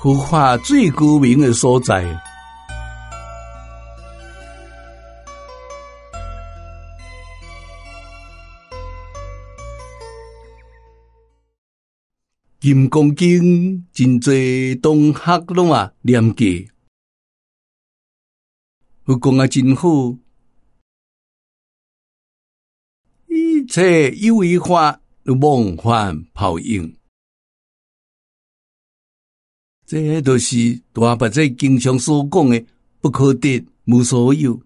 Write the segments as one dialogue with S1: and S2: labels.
S1: 佛法最高明的所在。金刚经真侪同学拢念过，佛讲真好，一切有为法妄幻泡影，这就是大伯在经常所讲的不可得，无所有。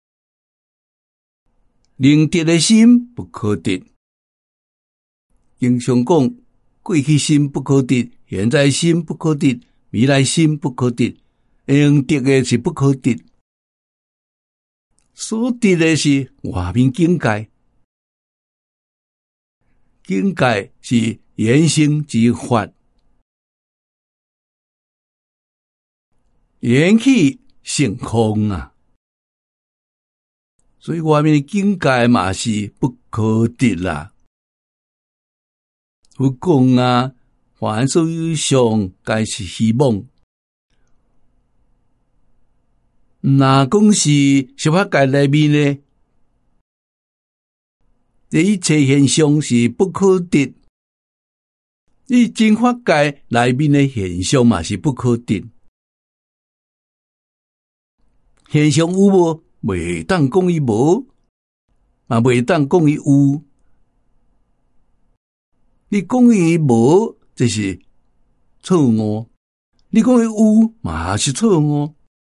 S1: 能得的心不可得，经常讲过去心不可得，现在心不可得，未来心不可得，能得的是不可得，所得的是外面境界。境界是原生之法，缘起性空啊，所以外面的境界嘛是不可得啦。佛讲凡所有相，皆是虚妄。若讲是十法界内面呢，这一切现象是不可得。你真法界内面的现象嘛是不可得。现象有无？袂当讲伊无，嘛袂当讲伊有。你讲伊无，这是错误；你讲伊有，嘛是错误。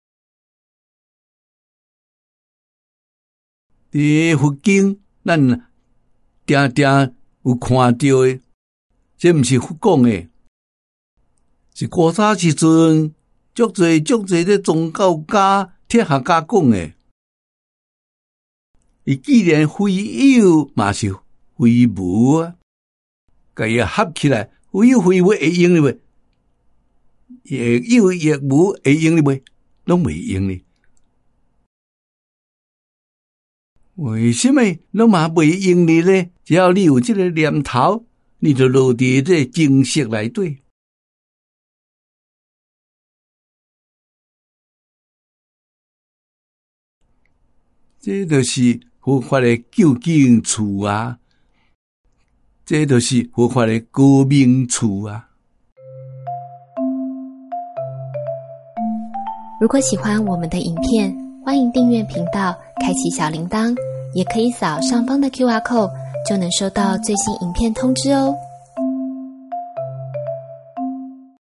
S1: 伫佛经，咱定定有看到的，这毋是佛讲的，是古早时阵足侪的宗教家、哲学家讲的。伊既然非有，嘛是非无啊。甲伊合起来，非有非无会用哩袂？也有也无会用哩袂？拢袂用哩。为什么拢嘛袂用哩呢？只要你有这个念头，你就落伫这精识内底。这就是佛法的究竟处啊！这就是佛法的高明处啊！
S2: 如果喜欢我们的影片，欢迎订阅频道，开启小铃铛，也可以扫上方的 QR code，就能收到最新影片通知哦。